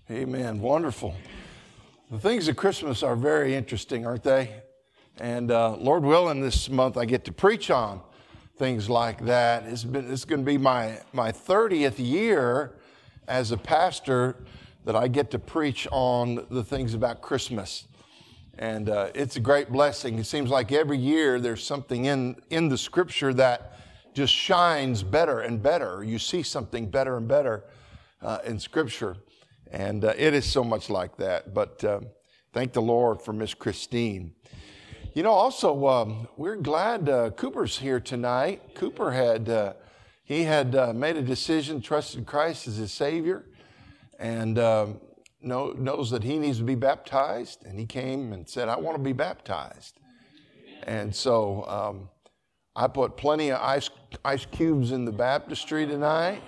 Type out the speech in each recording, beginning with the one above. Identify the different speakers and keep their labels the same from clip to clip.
Speaker 1: Amen. Wonderful. The things of Christmas are very interesting, aren't they? And Lord willing, this month I get to preach on things like that. It's going to be my 30th year as a pastor that I get to preach on the things about Christmas. And it's a great blessing. It seems like every year there's something in the Scripture that just shines better and better. You see something better and better in Scripture. And it is so much like that. But thank the Lord for Miss Christine. You know, also, we're glad Cooper's here tonight. Cooper had made a decision, trusted Christ as his Savior, and knows that he needs to be baptized. And he came and said, I want to be baptized. And so I put plenty of ice cubes in the baptistry tonight.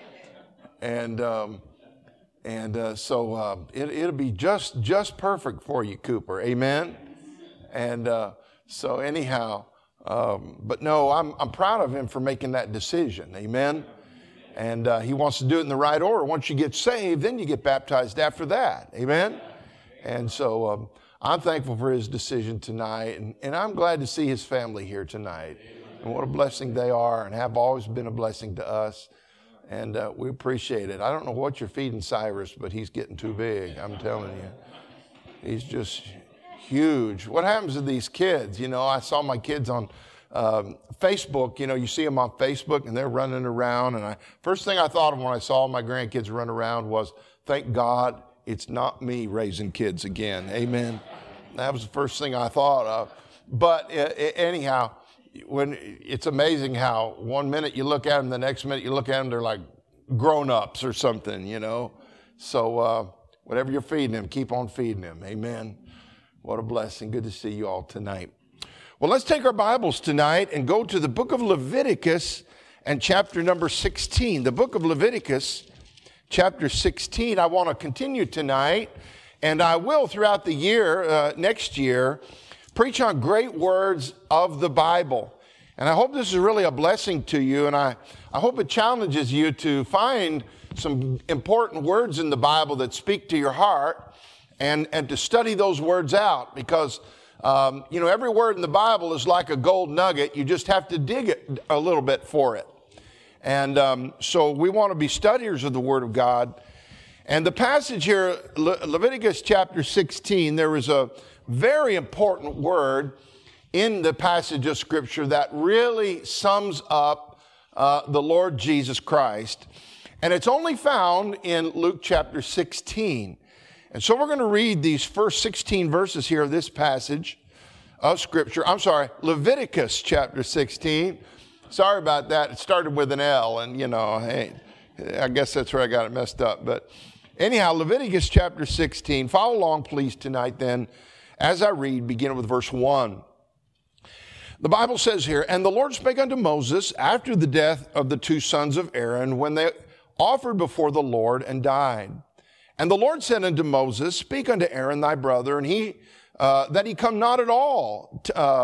Speaker 1: So it'll be just perfect for you, Cooper. Amen. And so anyhow, but no, I'm proud of him for making that decision. Amen. And he wants to do it in the right order. Once you get saved, then you get baptized after that. Amen. And so I'm thankful for his decision tonight, and I'm glad to see his family here tonight. And what a blessing they are, and have always been a blessing to us. And we appreciate it. I don't know what you're feeding Cyrus, but he's getting too big. I'm telling you. He's just huge. What happens to these kids? You know, I saw my kids on Facebook. You know, you see them on Facebook, and they're running around. And first thing I thought of when I saw my grandkids run around was, thank God it's not me raising kids again. Amen. That was the first thing I thought of. But anyhow, when it's amazing how 1 minute you look at them, the next minute you look at them, they're like grown-ups or something, you know. So whatever you're feeding them, keep on feeding them. Amen. What a blessing. Good to see you all tonight. Well, let's take our Bibles tonight and go to the book of Leviticus and chapter number 16. The book of Leviticus, chapter 16. I want to continue tonight, and I will throughout the year, next year, preach on great words of the Bible. And I hope this is really a blessing to you, and I hope it challenges you to find some important words in the Bible that speak to your heart and to study those words out, because you know, every word in the Bible is like a gold nugget. You just have to dig it a little bit for it. And so we want to be studiers of the Word of God. And the passage here, Leviticus chapter 16, there is a very important word in the passage of Scripture that really sums up the Lord Jesus Christ. And it's only found in Luke chapter 16. And so we're going to read these first 16 verses here of this passage of Scripture. I'm sorry, Leviticus chapter 16. Sorry about that. It started with an L, and, you know, hey, I guess that's where I got it messed up. But anyhow, Leviticus chapter 16. Follow along, please, tonight then, as I read, beginning with verse 1. The Bible says here, And the Lord spake unto Moses after the death of the two sons of Aaron, when they offered before the Lord and died. And the Lord said unto Moses, Speak unto Aaron thy brother, and that he come not at all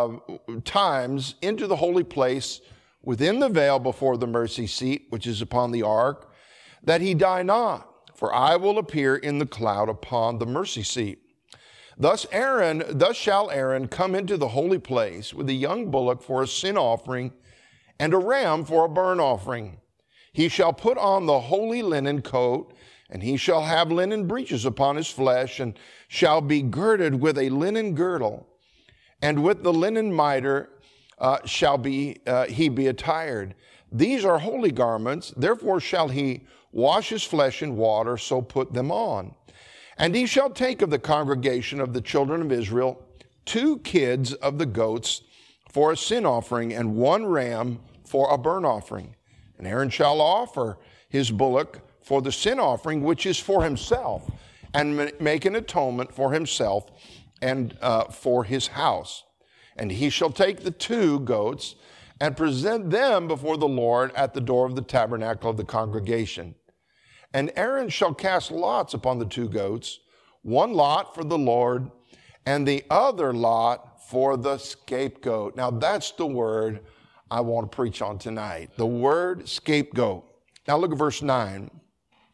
Speaker 1: times into the holy place within the veil before the mercy seat, which is upon the ark, that he die not. For I will appear in the cloud upon the mercy seat. Thus shall Aaron come into the holy place with a young bullock for a sin offering and a ram for a burnt offering. He shall put on the holy linen coat, and he shall have linen breeches upon his flesh, and shall be girded with a linen girdle, and with the linen mitre shall he be attired. These are holy garments, therefore shall he wash his flesh in water, so put them on. And he shall take of the congregation of the children of Israel 2 kids of the goats for a sin offering, and 1 ram for a burnt offering. And Aaron shall offer his bullock for the sin offering, which is for himself, and make an atonement for himself and for his house. And he shall take the 2 goats and present them before the Lord at the door of the tabernacle of the congregation. And Aaron shall cast lots upon the 2 goats, 1 lot for the Lord, and the other lot for the scapegoat. Now that's the word I want to preach on tonight, the word scapegoat. Now look at verse 9.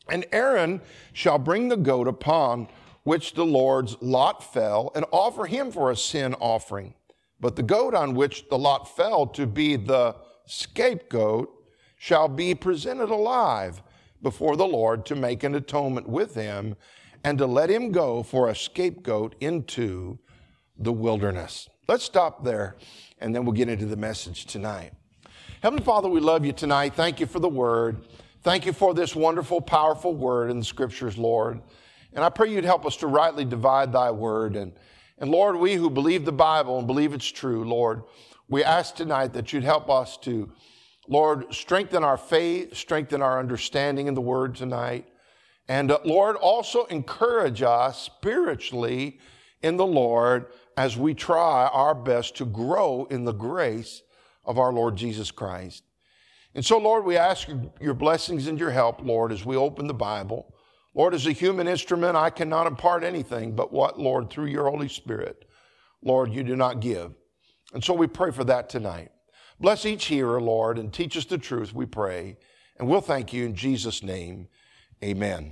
Speaker 1: And Aaron shall bring the goat upon which the Lord's lot fell, and offer him for a sin offering. But the goat on which the lot fell to be the scapegoat shall be presented alive before the Lord to make an atonement with him, and to let him go for a scapegoat into the wilderness. Let's stop there, and then we'll get into the message tonight. Heavenly Father, we love you tonight. Thank you for the word. Thank you for this wonderful, powerful word in the scriptures, Lord. And I pray you'd help us to rightly divide thy word. And Lord, we who believe the Bible and believe it's true, Lord, we ask tonight that you'd help us to, Lord, strengthen our faith, strengthen our understanding in the word tonight. And Lord, also encourage us spiritually in the Lord as we try our best to grow in the grace of our Lord Jesus Christ. And so, Lord, we ask your blessings and your help, Lord, as we open the Bible. Lord, as a human instrument, I cannot impart anything but what, Lord, through your Holy Spirit, Lord, you do not give. And so we pray for that tonight. Bless each hearer, Lord, and teach us the truth, we pray. And we'll thank you in Jesus' name. Amen.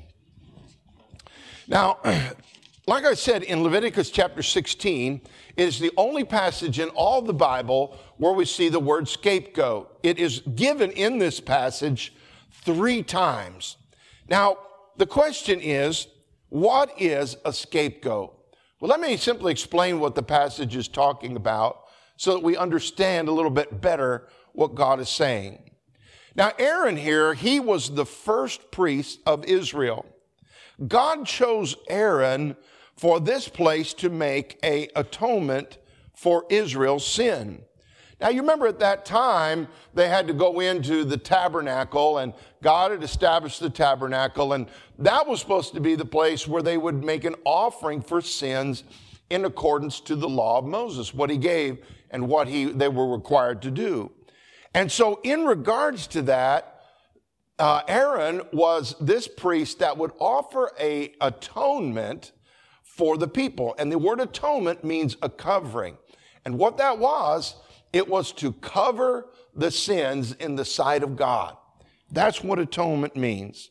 Speaker 1: Now, like I said, in Leviticus chapter 16, it is the only passage in all the Bible where we see the word scapegoat. It is given in this passage 3 times. Now, the question is, what is a scapegoat? Well, let me simply explain what the passage is talking about so that we understand a little bit better what God is saying. Now, Aaron here, he was the first priest of Israel. God chose Aaron for this place to make an atonement for Israel's sin. Now, you remember at that time, they had to go into the tabernacle, and God had established the tabernacle, and that was supposed to be the place where they would make an offering for sins in accordance to the law of Moses, what he gave and what they were required to do. And so in regards to that, Aaron was this priest that would offer an atonement for the people. And the word atonement means a covering. And what that was, it was to cover the sins in the sight of God. That's what atonement means.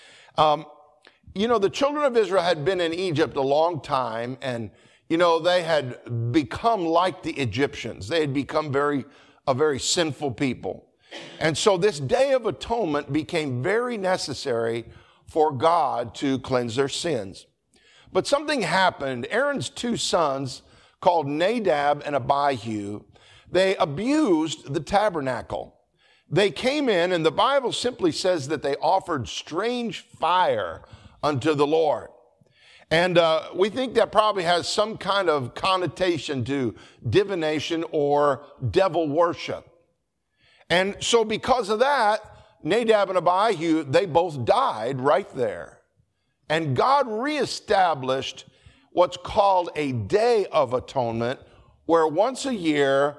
Speaker 1: The children of Israel had been in Egypt a long time, and, they had become like the Egyptians. They had become a very sinful people. And so this Day of Atonement became very necessary for God to cleanse their sins. But something happened. Aaron's 2 sons, called Nadab and Abihu, they abused the tabernacle. They came in, and the Bible simply says that they offered strange fire unto the Lord. And we think that probably has some kind of connotation to divination or devil worship. And so because of that, Nadab and Abihu, they both died right there. And God reestablished what's called a Day of Atonement, where once a year,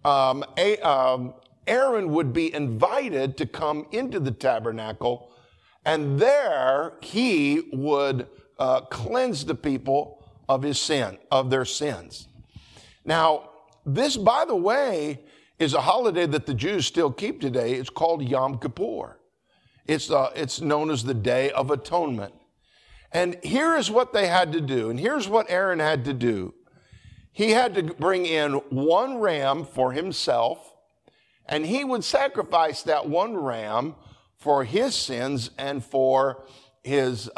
Speaker 1: Aaron would be invited to come into the tabernacle, and there he would cleanse the people of their sins. Now, this, by the way, is a holiday that the Jews still keep today. It's called Yom Kippur. It's known as the Day of Atonement. And here is what they had to do, and here's what Aaron had to do. He had to bring in 1 ram for himself, and he would sacrifice that 1 ram for his sins and for his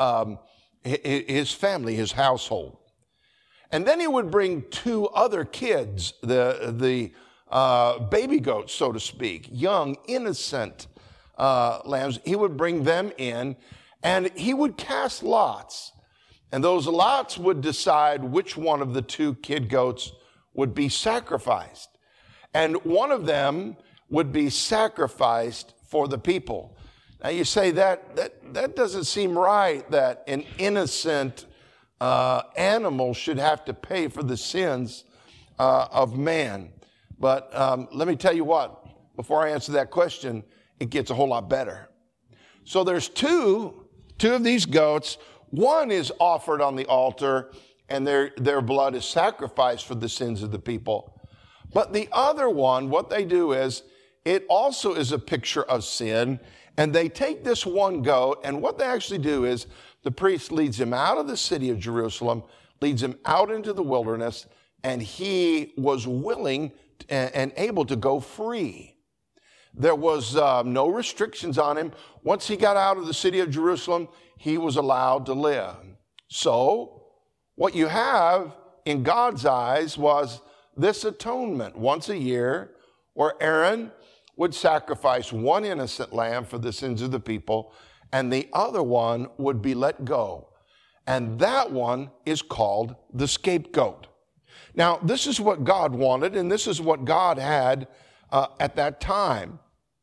Speaker 1: family, his household. And then he would bring 2 other kids, the baby goats, so to speak, young, innocent lambs. He would bring them in, and he would cast lots. And those lots would decide which one of the 2 kid goats would be sacrificed. And one of them would be sacrificed for the people. Now you say that doesn't seem right, that an innocent animal should have to pay for the sins of man. But let me tell you what, before I answer that question, it gets a whole lot better. So there's two of these goats. One is offered on the altar, and their blood is sacrificed for the sins of the people. But the other one, what they do is, it also is a picture of sin, And they take this one goat, and what they actually do is the priest leads him out of the city of Jerusalem, leads him out into the wilderness, and he was willing and able to go free. There was no restrictions on him. Once he got out of the city of Jerusalem, he was allowed to live. So what you have in God's eyes was this atonement once a year where Aaron would sacrifice one innocent lamb for the sins of the people, and the other one would be let go. And that one is called the scapegoat. Now, this is what God wanted, and this is what God had at that time.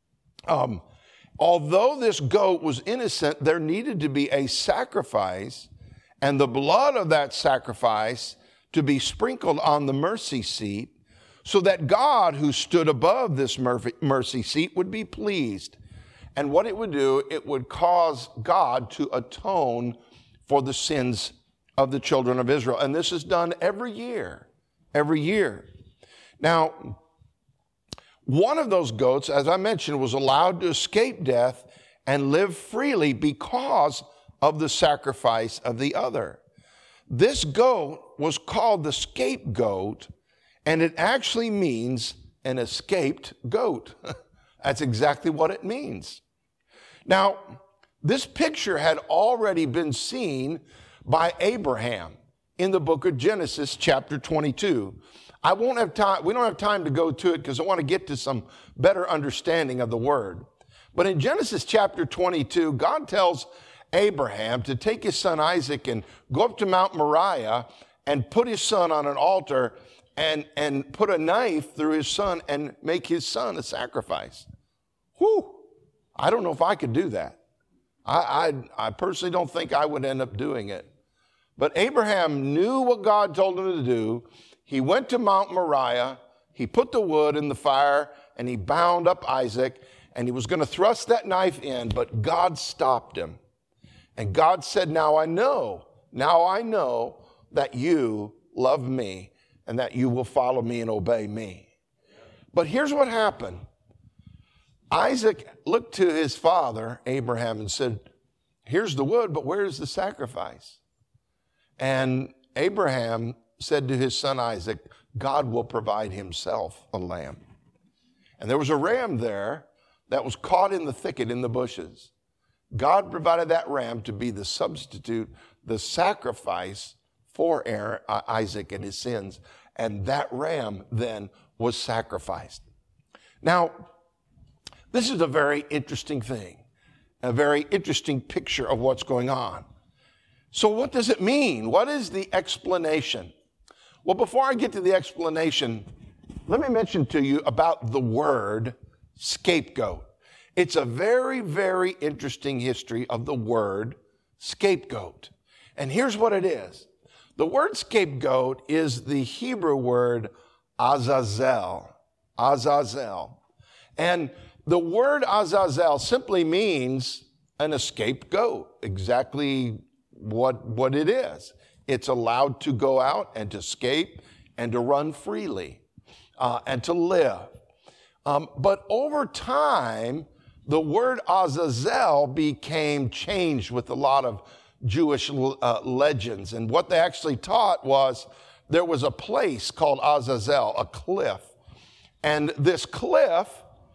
Speaker 1: Although this goat was innocent, there needed to be a sacrifice, and the blood of that sacrifice to be sprinkled on the mercy seat, so that God, who stood above this mercy seat, would be pleased. And what it would do, it would cause God to atone for the sins of the children of Israel. And this is done every year. Now, one of those goats, as I mentioned, was allowed to escape death and live freely because of the sacrifice of the other. This goat was called the scapegoat, and it actually means an escaped goat. That's exactly what it means. Now, this picture had already been seen by Abraham in the book of Genesis, chapter 22. We don't have time to go to it because I want to get to some better understanding of the word. But in Genesis chapter 22, God tells Abraham to take his son Isaac and go up to Mount Moriah and put his son on an altar and put a knife through his son and make his son a sacrifice. Whew! I don't know if I could do that. I personally don't think I would end up doing it. But Abraham knew what God told him to do. He went to Mount Moriah, he put the wood in the fire, and he bound up Isaac, and he was going to thrust that knife in, but God stopped him. And God said, now I know that you love me and that you will follow me and obey me. But here's what happened. Isaac looked to his father, Abraham, and said, here's the wood, but where's the sacrifice? And Abraham said to his son Isaac, God will provide himself a lamb. And there was a ram there that was caught in the thicket in the bushes. God provided that ram to be the substitute, the sacrifice for Isaac and his sins. And that ram then was sacrificed. Now, this is a very interesting thing, a very interesting picture of what's going on. So what does it mean? What is the explanation? Well, before I get to the explanation, let me mention to you about the word scapegoat. It's a very, very interesting history of the word scapegoat. And here's what it is. The word scapegoat is the Hebrew word Azazel. Azazel. And the word Azazel simply means an escaped goat, exactly what it is. It's allowed to go out and to escape and to run freely and to live. But over time, the word Azazel became changed with a lot of Jewish legends. And what they actually taught was there was a place called Azazel, a cliff. And this cliff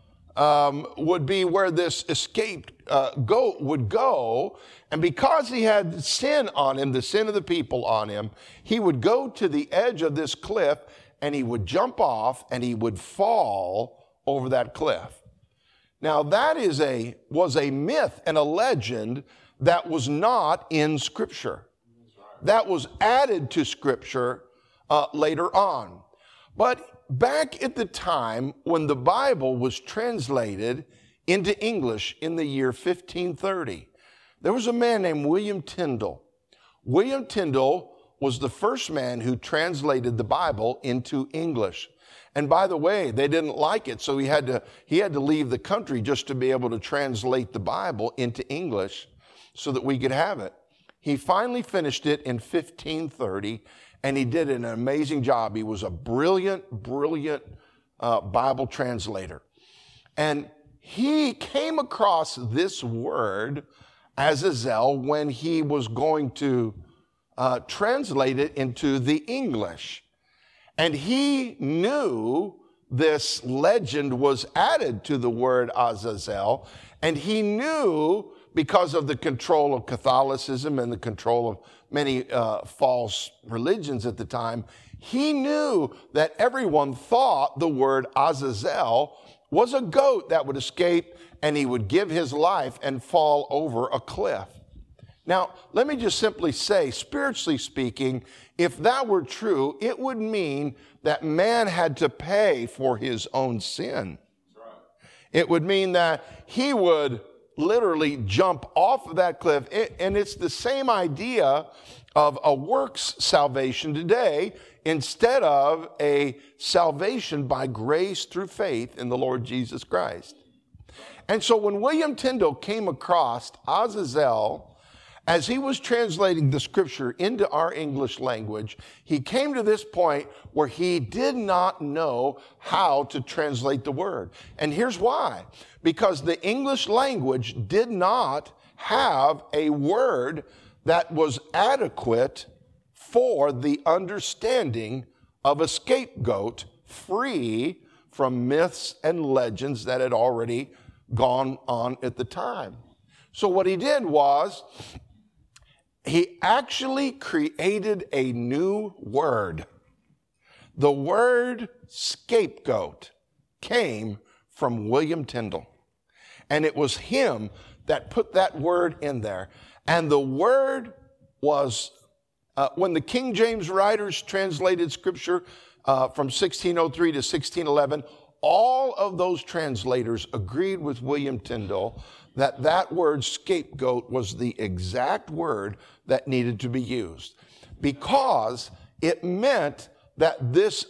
Speaker 1: would be where this escaped goat would go. And because he had sin on him, the sin of the people on him, he would go to the edge of this cliff and he would jump off and he would fall over that cliff. Now that was a myth and a legend that was not in Scripture. That was added to Scripture later on. But back at the time when the Bible was translated into English in the year 1530, there was a man named William Tyndale. William Tyndale was the first man who translated the Bible into English. And by the way, they didn't like it, so he had to leave the country just to be able to translate the Bible into English so that we could have it. He finally finished it in 1530, and he did an amazing job. He was a brilliant Bible translator. And he came across this word, Azazel, when he was going to translate it into the English. And he knew this legend was added to the word Azazel, and he knew, because of the control of Catholicism and the control of many false religions at the time, he knew that everyone thought the word Azazel was a goat that would escape and he would give his life and fall over a cliff. Now, let me just simply say, spiritually speaking, if that were true, it would mean that man had to pay for his own sin. It would mean that he would literally jump off of that cliff. And it's the same idea of a works salvation today instead of a salvation by grace through faith in the Lord Jesus Christ. And so when William Tyndale came across Azazel, as he was translating the scripture into our English language, he came to this point where he did not know how to translate the word. And here's why. Because the English language did not have a word that was adequate for the understanding of a scapegoat free from myths and legends that had already gone on at the time. So what he did was, he actually created a new word. The word scapegoat came from William Tyndale. And it was him that put that word in there. And the word was, when the King James writers translated scripture from 1603 to 1611, all of those translators agreed with William Tyndale that that word scapegoat was the exact word that needed to be used, because it meant that this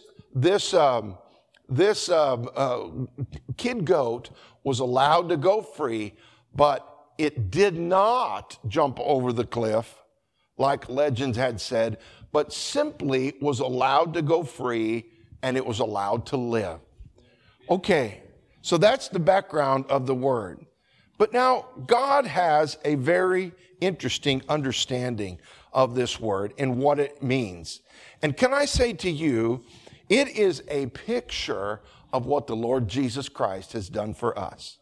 Speaker 1: kid goat was allowed to go free, but it did not jump over the cliff like legends had said, but simply was allowed to go free, and it was allowed to live. Okay, so that's the background of the word. But now, God has a very interesting understanding of this word and what it means. And can I say to you, it is a picture of what the Lord Jesus Christ has done for us.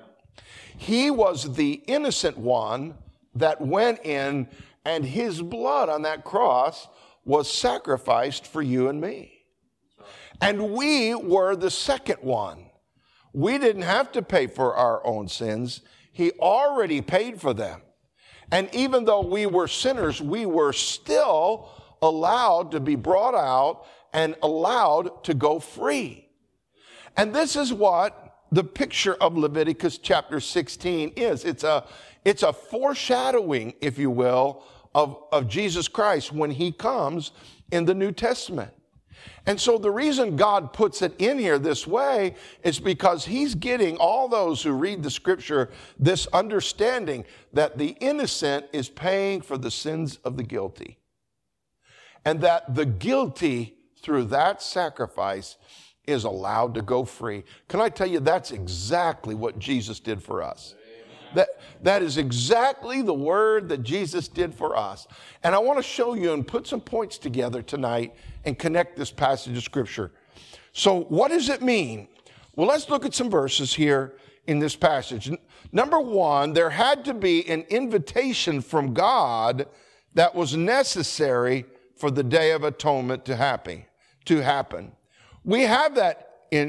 Speaker 1: He was the innocent one that went in, and his blood on that cross was sacrificed for you and me. And we were the second one. We didn't have to pay for our own sins. He already paid for them. And even though we were sinners, we were still allowed to be brought out and allowed to go free. And this is what the picture of Leviticus chapter 16 is. It's a foreshadowing, if you will, of Jesus Christ when he comes in the New Testament. And so the reason God puts it in here this way is because he's getting all those who read the scripture this understanding that the innocent is paying for the sins of the guilty. And that the guilty, through that sacrifice, is allowed to go free. Can I tell you, that's exactly what Jesus did for us. That is exactly the word that Jesus did for us. And I want to show you and put some points together tonight and connect this passage of scripture. So what does it mean? Well, let's look at some verses here in this passage. Number one, there had to be an invitation from God that was necessary for the Day of Atonement to happen. We have that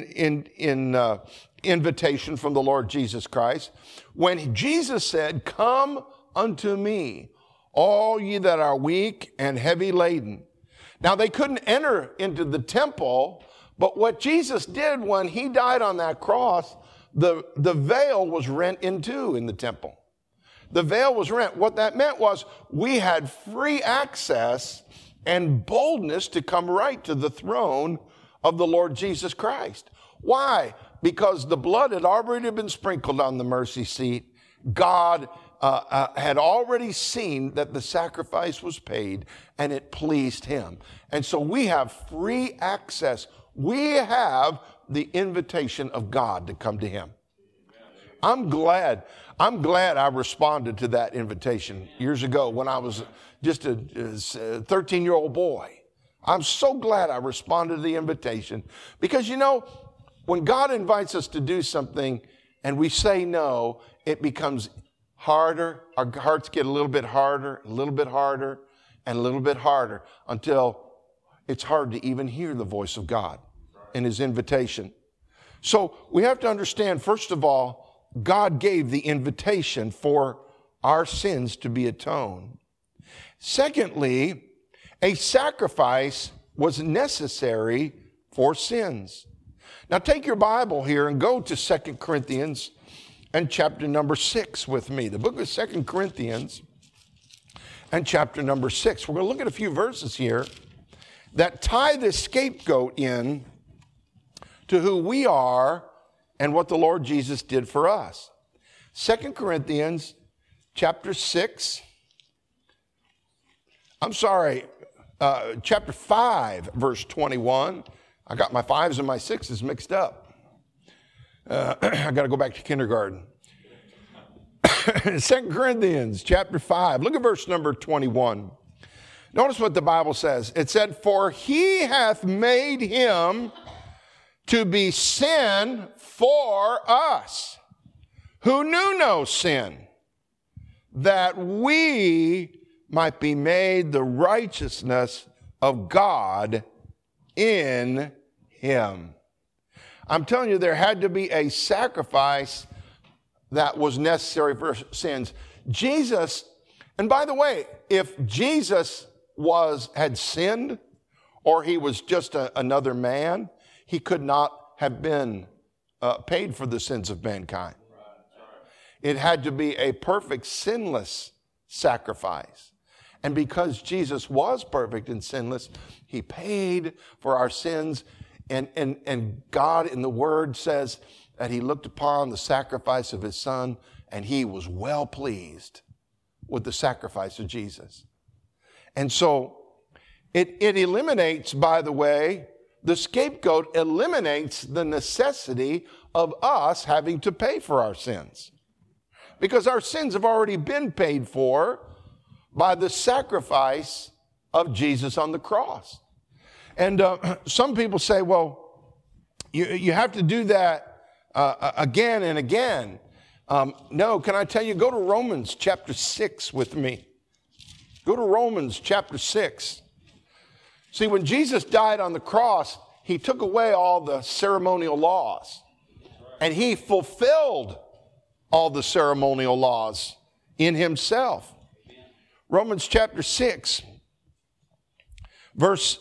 Speaker 1: invitation from the Lord Jesus Christ when Jesus said, "Come unto me, all ye that are weak and heavy laden." Now, they couldn't enter into the temple, but what Jesus did when he died on that cross, the veil was rent in two in the temple. The veil was rent. What that meant was we had free access and boldness to come right to the throne of the Lord Jesus Christ. Why? Because the blood had already been sprinkled on the mercy seat. God had already seen that the sacrifice was paid, and it pleased him. And so we have free access. We have the invitation of God to come to him. I'm glad I responded to that invitation years ago when I was just a 13-year-old boy. I'm so glad I responded to the invitation because, when God invites us to do something and we say no, it becomes harder. Our hearts get a little bit harder, a little bit harder, and a little bit harder until it's hard to even hear the voice of God in his invitation. So we have to understand, first of all, God gave the invitation for our sins to be atoned. Secondly, a sacrifice was necessary for sins. Now take your Bible here and go to 2 Corinthians and chapter number 6 with me. The book of 2 Corinthians and chapter number 6. We're going to look at a few verses here that tie the scapegoat in to who we are and what the Lord Jesus did for us. 2 Corinthians chapter 6. Chapter 5, verse 21. I got my 5s and my 6s mixed up. I got to go back to kindergarten. 2 Corinthians chapter 5. Look at verse number 21. Notice what the Bible says. It said, "For he hath made him to be sin for us, who knew no sin, that we might be made the righteousness of God in him." I'm telling you, there had to be a sacrifice that was necessary for sins. Jesus, and by the way, if Jesus had sinned, or he was just another man, he could not have been paid for the sins of mankind. It had to be a perfect, sinless sacrifice. And because Jesus was perfect and sinless, he paid for our sins. And God in the Word says that he looked upon the sacrifice of his Son and he was well pleased with the sacrifice of Jesus. And so it eliminates, by the way, the scapegoat eliminates the necessity of us having to pay for our sins. Because our sins have already been paid for by the sacrifice of Jesus on the cross. And some people say, well, you have to do that again and again. No, can I tell you, go to Romans chapter 6 with me. Go to Romans chapter 6. See, when Jesus died on the cross, he took away all the ceremonial laws. And he fulfilled all the ceremonial laws in himself. Romans chapter 6, verse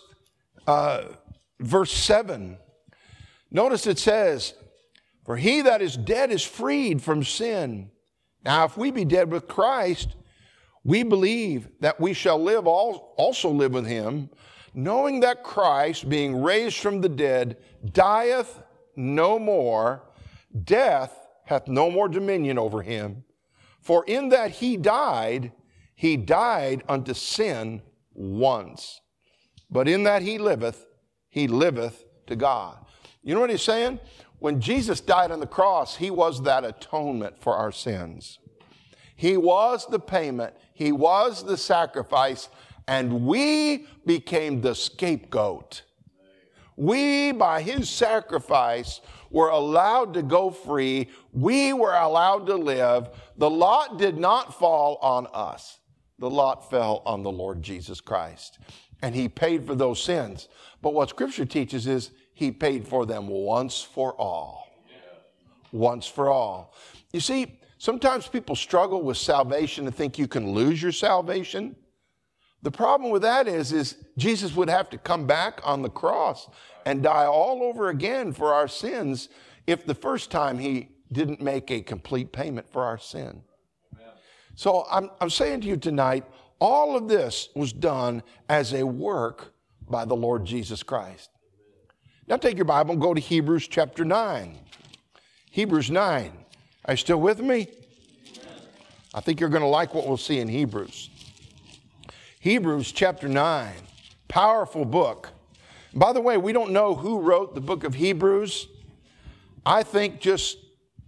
Speaker 1: 7. Notice it says, "For he that is dead is freed from sin. Now if we be dead with Christ, we believe that we shall also live with him, knowing that Christ, being raised from the dead, dieth no more. Death hath no more dominion over him. For in that he died unto sin once. But in that he liveth to God." You know what he's saying? When Jesus died on the cross, he was that atonement for our sins. He was the payment. He was the sacrifice. And we became the scapegoat. We, by his sacrifice, were allowed to go free. We were allowed to live. The lot did not fall on us. The lot fell on the Lord Jesus Christ. And he paid for those sins. But what Scripture teaches is he paid for them once for all. Once for all. You see, sometimes people struggle with salvation and think you can lose your salvation. The problem with that is Jesus would have to come back on the cross and die all over again for our sins if the first time he didn't make a complete payment for our sin. Amen. So I'm saying to you tonight, all of this was done as a work by the Lord Jesus Christ. Now take your Bible and go to Hebrews chapter 9. Hebrews 9. Are you still with me? Amen. I think you're going to like what we'll see in Hebrews. Hebrews chapter 9. Powerful book. By the way, we don't know who wrote the book of Hebrews. I think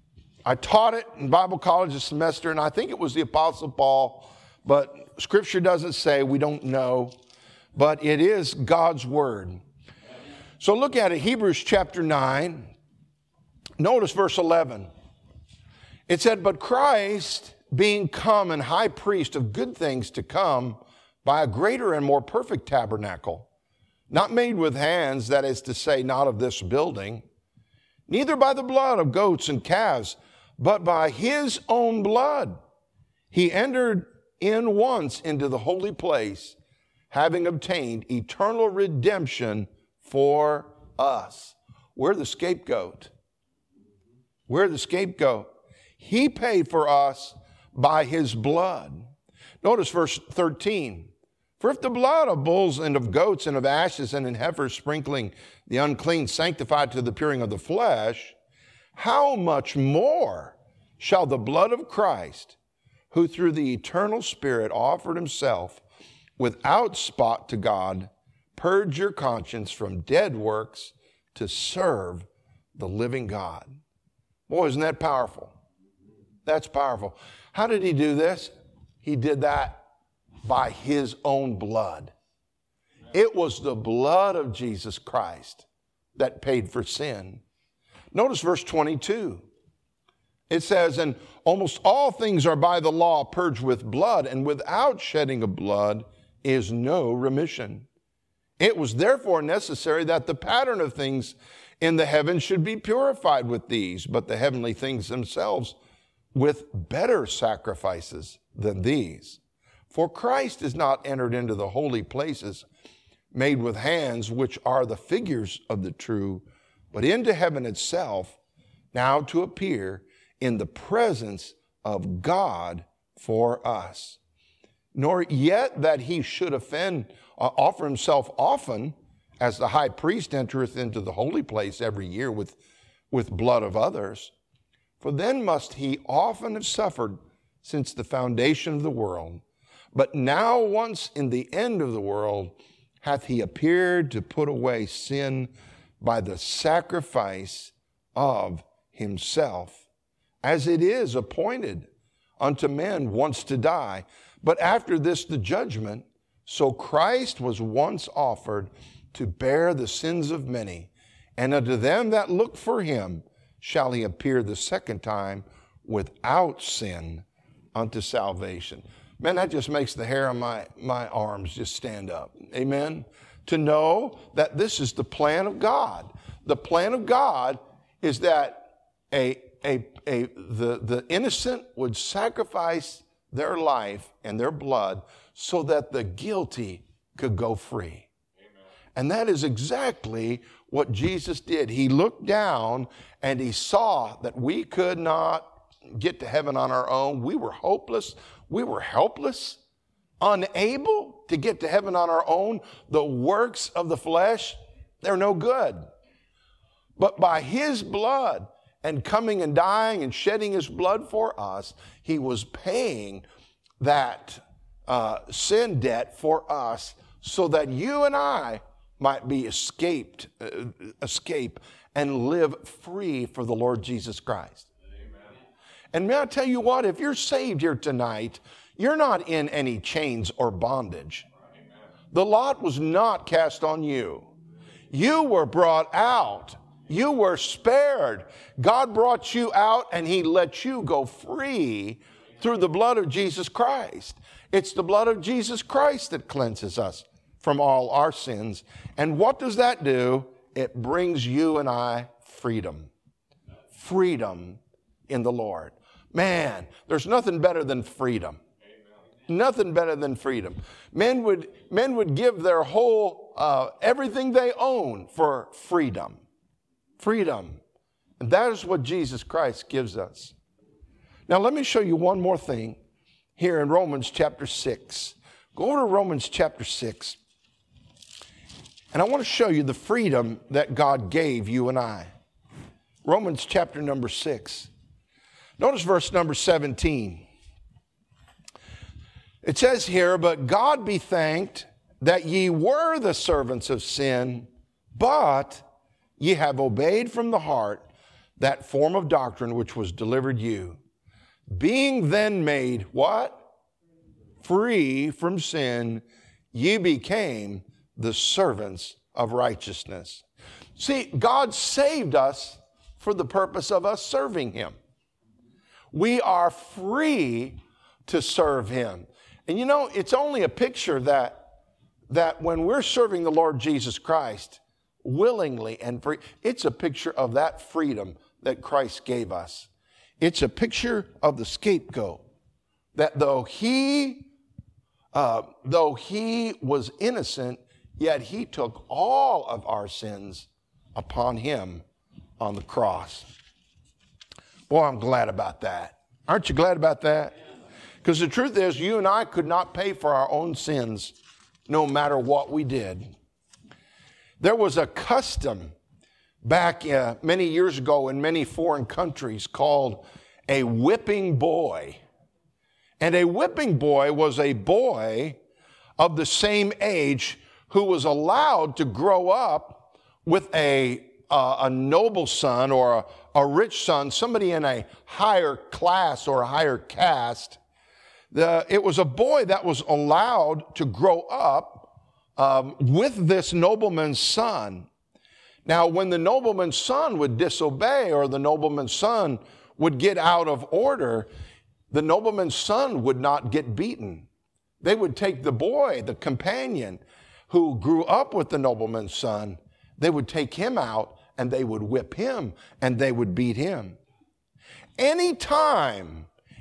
Speaker 1: I taught it in Bible college a semester, and I think it was the Apostle Paul, but Scripture doesn't say, we don't know, but it is God's Word. So look at it, Hebrews chapter 9. Notice verse 11. It said, but Christ, being come and high priest of good things to come, by a greater and more perfect tabernacle, not made with hands, that is to say, not of this building, neither by the blood of goats and calves, but by his own blood, he entered in once into the holy place, having obtained eternal redemption for us. We're the scapegoat. We're the scapegoat. He paid for us by his blood. Notice verse 13. For if the blood of bulls and of goats and of ashes and in heifers sprinkling the unclean sanctified to the appearing of the flesh, how much more shall the blood of Christ, who through the eternal Spirit offered himself without spot to God, purge your conscience from dead works to serve the living God. Boy, isn't that powerful? That's powerful. How did he do this? He did that by his own blood. It was the blood of Jesus Christ that paid for sin. Notice verse 22. It says, and almost all things are by the law purged with blood, and without shedding of blood is no remission. It was therefore necessary that the pattern of things in the heavens should be purified with these, but the heavenly things themselves with better sacrifices than these. For Christ is not entered into the holy places made with hands, which are the figures of the true, but into heaven itself, now to appear in the presence of God for us. Nor yet that he should offer himself often, as the high priest entereth into the holy place every year with blood of others. For then must he often have suffered since the foundation of the world. But now once in the end of the world hath he appeared to put away sin by the sacrifice of himself, as it is appointed unto men once to die, but after this the judgment. So Christ was once offered to bear the sins of many, and unto them that look for him shall he appear the second time without sin unto salvation. Man, that just makes the hair on my arms just stand up. Amen? To know that this is the plan of God. The plan of God is that the innocent would sacrifice their life and their blood so that the guilty could go free. Amen. And that is exactly what Jesus did. He looked down and he saw that we could not get to heaven on our own. We were hopeless. We were helpless, unable to get to heaven on our own. The works of the flesh, they're no good. But by his blood and coming and dying and shedding his blood for us, he was paying that sin debt for us so that you and I might be escape and live free for the Lord Jesus Christ. Amen. And may I tell you what, if you're saved here tonight, you're not in any chains or bondage. Amen. The lot was not cast on you. You were brought out. You were spared. God brought you out and he let you go free through the blood of Jesus Christ. It's the blood of Jesus Christ that cleanses us from all our sins. And what does that do? It brings you and I freedom. Freedom in the Lord. Man, there's nothing better than freedom. Amen. Nothing better than freedom. Men would give their whole, everything they own for freedom. Freedom. And that is what Jesus Christ gives us. Now let me show you one more thing here in Romans chapter 6. Go over to Romans chapter 6. And I want to show you the freedom that God gave you and I. Romans chapter number 6. Notice verse number 17. It says here, but God be thanked that ye were the servants of sin, but ye have obeyed from the heart that form of doctrine which was delivered you, being then made what? Free from sin, ye became the servants of righteousness. See, God saved us for the purpose of us serving him. We are free to serve him. And you know, it's only a picture that when we're serving the Lord Jesus Christ willingly and free, it's a picture of that freedom that Christ gave us. It's a picture of the scapegoat, that though he was innocent, yet he took all of our sins upon him on the cross. Boy, I'm glad about that. Aren't you glad about that? Because the truth is, you and I could not pay for our own sins no matter what we did. There was a custom back many years ago in many foreign countries called a whipping boy. And a whipping boy was a boy of the same age who was allowed to grow up with a noble son or a rich son, somebody in a higher class or a higher caste. It was a boy that was allowed to grow up with this nobleman's son. Now, when the nobleman's son would disobey or the nobleman's son would get out of order, the nobleman's son would not get beaten. They would take the boy, the companion who grew up with the nobleman's son, they would take him out and they would whip him and they would beat him. Anytime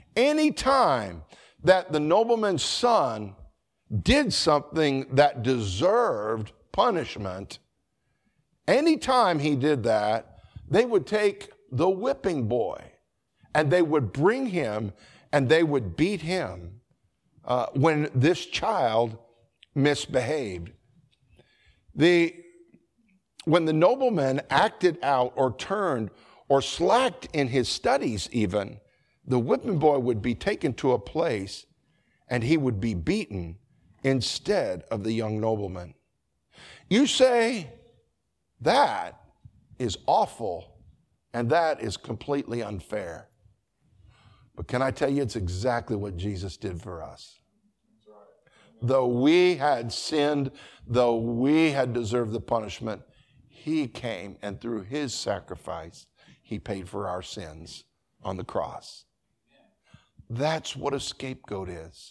Speaker 1: that the nobleman's son did something that deserved punishment, anytime he did that, they would take the whipping boy and they would bring him and they would beat him when this child misbehaved. When the nobleman acted out or turned or slacked in his studies even, the whipping boy would be taken to a place and he would be beaten instead of the young nobleman. You say, that is awful and that is completely unfair. But can I tell you, it's exactly what Jesus did for us. Though we had sinned, though we had deserved the punishment, he came and through his sacrifice, he paid for our sins on the cross. That's what a scapegoat is.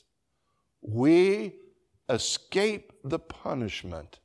Speaker 1: We escape the punishment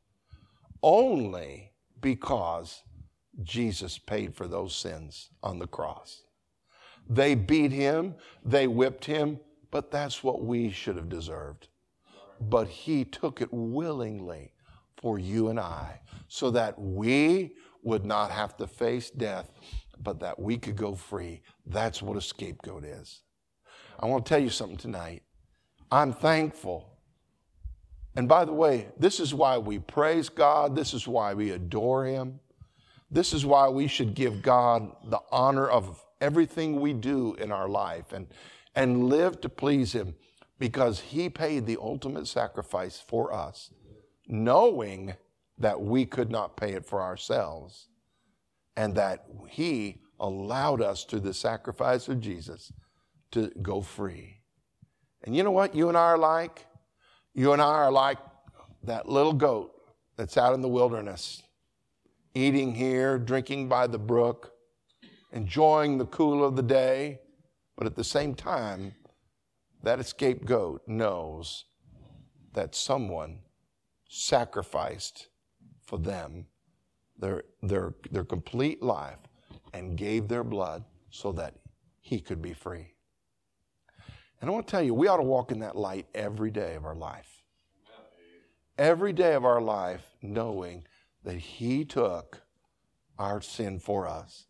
Speaker 1: only because Jesus paid for those sins on the cross. They beat him, they whipped him, but that's what we should have deserved. But he took it willingly for you and I, so that we would not have to face death, but that we could go free. That's what a scapegoat is. I want to tell you something tonight. I'm thankful. And by the way, this is why we praise God. This is why we adore him. This is why we should give God the honor of everything we do in our life and live to please him, because he paid the ultimate sacrifice for us, knowing that we could not pay it for ourselves, and that he allowed us through the sacrifice of Jesus to go free. And you know what you and I are like? You and I are like that little goat that's out in the wilderness, eating here, drinking by the brook, enjoying the cool of the day, but at the same time, that scapegoat knows that someone sacrificed for them their complete life and gave their blood so that he could be free. And I want to tell you, we ought to walk in that light every day of our life. Every day of our life, knowing that he took our sin for us.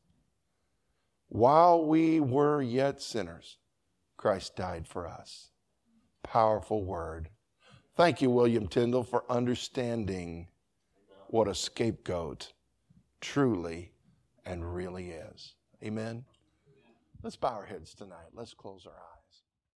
Speaker 1: While we were yet sinners, Christ died for us. Powerful word. Thank you, William Tyndale, for understanding what a scapegoat truly and really is. Amen. Let's bow our heads tonight. Let's close our eyes.